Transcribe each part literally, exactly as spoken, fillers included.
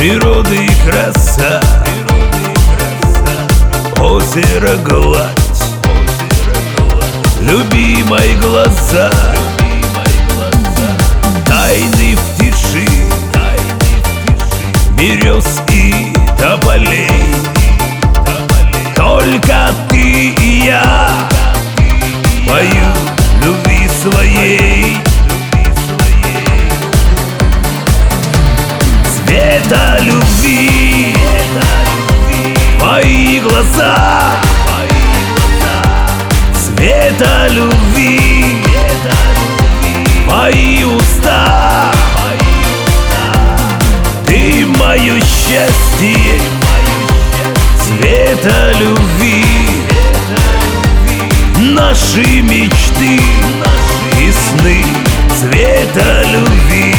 природы краса, озеро гладь, любимой глаза, тайны в тиши, берез и тополей. Только ты и я пою любви своей. Цвета любви мои глаза, цвета любви мои уста. Ты мое счастье, цвета любви, наши мечты и сны, цвета любви,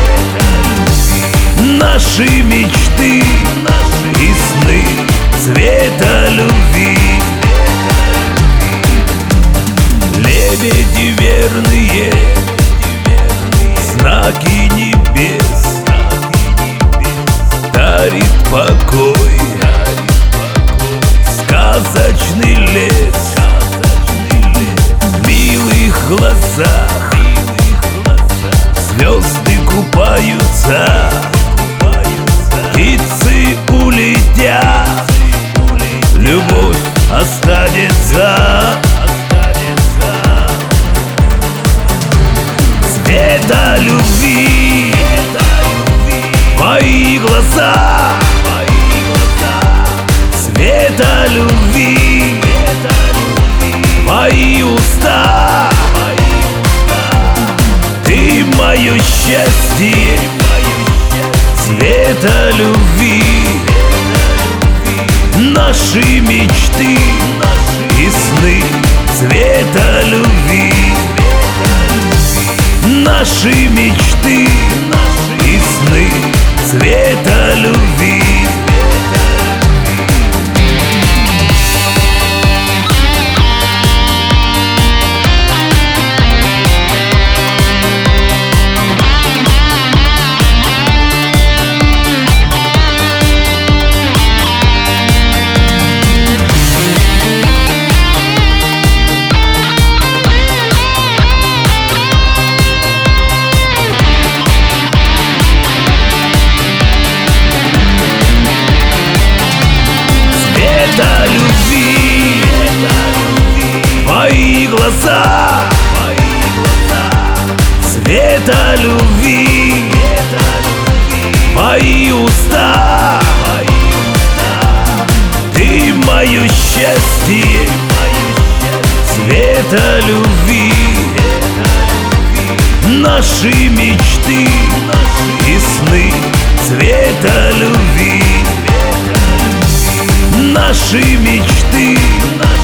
наши мечты и сны, цвета любви. Лебеди верные, знаки небес, дарит покой сказочный лес. В милых глазах звезды купаются, птицы улетят, любовь останется. Цвета любви мои глаза, цвета любви мои уста. Ты мое счастье, цвета любви, наши мечты и сны, цвета любви, наши мечты и сны, цвета любви. Цвета любви мои глаза, цвета любви мои уста. Ты мое счастье, цвета любви, наши мечты и сны, цвета любви, наши мечты